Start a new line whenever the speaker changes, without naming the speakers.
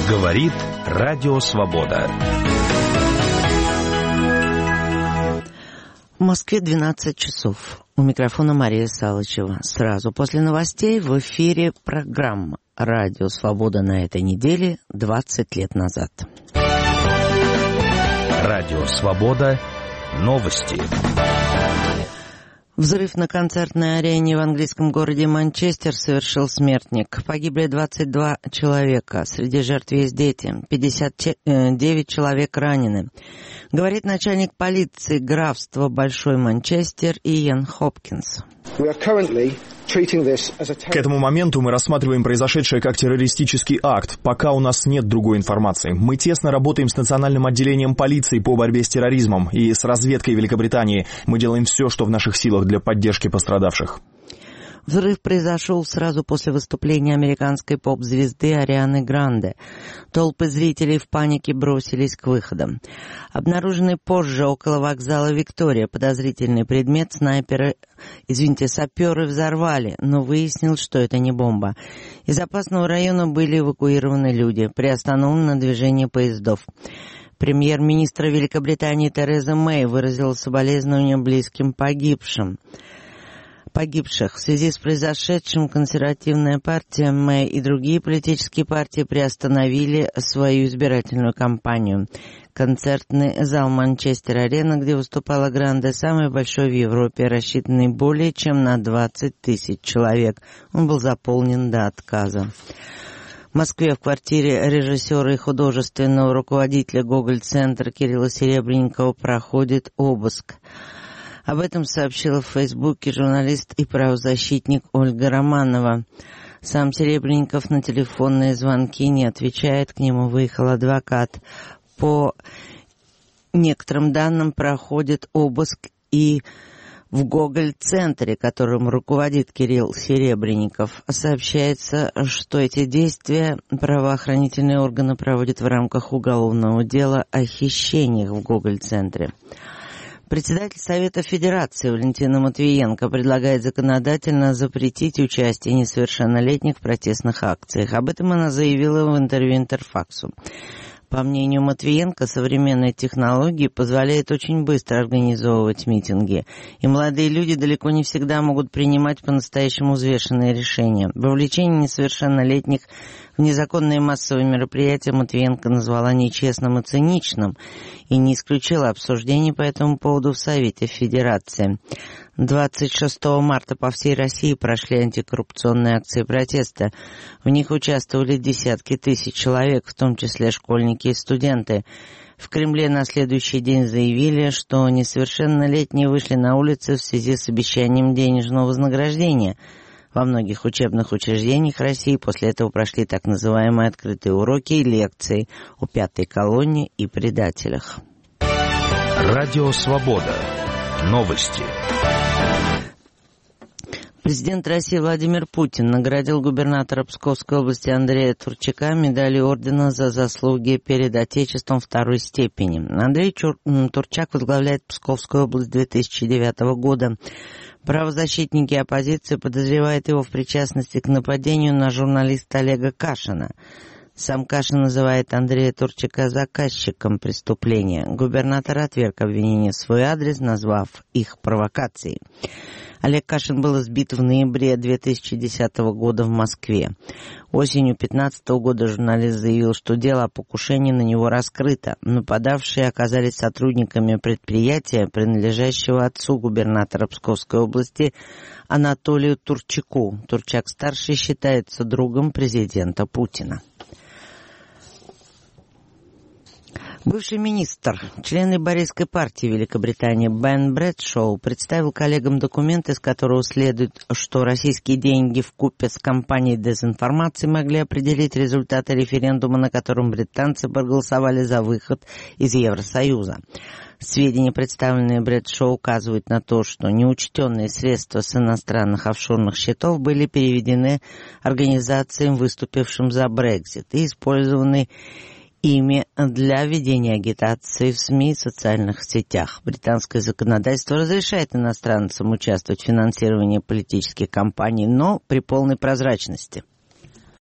Говорит Радио Свобода.
В Москве 12 часов. У микрофона Мария Салычева. Сразу после новостей в эфире программа «Радио Свобода» на этой неделе 20 лет назад.
Радио Свобода. Новости.
Взрыв на концертной арене в английском городе Манчестер совершил смертник. Погибли 22 человека. Среди жертв есть дети. 59 человек ранены. Говорит начальник полиции графства Большой Манчестер Иэн Хопкинс.
К этому моменту мы рассматриваем произошедшее как террористический акт. Пока у нас нет другой информации. Мы тесно работаем с национальным отделением полиции по борьбе с терроризмом и с разведкой Великобритании. Мы делаем все, что в наших силах для поддержки пострадавших.
Взрыв произошел сразу после выступления американской поп-звезды Арианы Гранде. Толпы зрителей в панике бросились к выходам. Обнаруженный позже около вокзала Виктория подозрительный предмет саперы взорвали, но выяснилось, что это не бомба. Из опасного района были эвакуированы люди, приостановлено движение поездов. Премьер-министр Великобритании Тереза Мэй выразила соболезнования близким погибших. В связи с произошедшим консервативная партия Мэй и другие политические партии приостановили свою избирательную кампанию. Концертный зал Манчестер-Арена, где выступала Гранде, самый большой в Европе, рассчитанный более чем на 20 тысяч человек. Он был заполнен до отказа. В Москве в квартире режиссера и художественного руководителя Гоголь-центра Кирилла Серебренникова проходит обыск. Об этом сообщила в Фейсбуке журналист и правозащитник Ольга Романова. Сам Серебренников на телефонные звонки не отвечает, к нему выехал адвокат. По некоторым данным проходит обыск и в Гоголь-центре, которым руководит Кирилл Серебренников. Сообщается, что эти действия правоохранительные органы проводят в рамках уголовного дела о хищениях в Гоголь-центре. Председатель Совета Федерации Валентина Матвиенко предлагает законодательно запретить участие несовершеннолетних в протестных акциях. Об этом она заявила в интервью Интерфаксу. По мнению Матвиенко, современные технологии позволяют очень быстро организовывать митинги, и молодые люди далеко не всегда могут принимать по-настоящему взвешенные решения. Вовлечение несовершеннолетних в незаконные массовые мероприятия Матвиенко назвала нечестным и циничным, и не исключила обсуждений по этому поводу в Совете Федерации. 26 марта по всей России прошли антикоррупционные акции протеста. В них участвовали десятки тысяч человек, в том числе школьники и студенты. В Кремле на следующий день заявили, что несовершеннолетние вышли на улицы в связи с обещанием денежного вознаграждения. Во многих учебных учреждениях России после этого прошли так называемые открытые уроки и лекции о пятой колонне и предателях.
Радио Свобода. Новости.
Президент России Владимир Путин наградил губернатора Псковской области Андрея Турчака медалью ордена за заслуги перед Отечеством второй степени. Андрей Турчак возглавляет Псковскую область с 2009 года. Правозащитники оппозиции подозревают его в причастности к нападению на журналиста Олега Кашина. Сам Кашин называет Андрея Турчака заказчиком преступления. Губернатор отверг обвинения в свой адрес, назвав их провокацией. Олег Кашин был избит в ноябре 2010 года в Москве. Осенью 2015 года журналист заявил, что дело о покушении на него раскрыто. Нападавшие оказались сотрудниками предприятия, принадлежащего отцу губернатора Псковской области Анатолию Турчаку. Турчак-старший считается другом президента Путина. Бывший министр, член лейбористской партии Великобритании Бен Брэдшоу представил коллегам документ, из которого следует, что российские деньги вкупе с кампанией дезинформации могли определить результаты референдума, на котором британцы проголосовали за выход из Евросоюза. Сведения, представленные Брэдшоу, указывают на то, что неучтенные средства с иностранных офшорных счетов были переведены организациям, выступившим за Брексит, и использованы ими для ведения агитации в СМИ и социальных сетях. Британское законодательство разрешает иностранцам участвовать в финансировании политических кампаний, но при полной прозрачности.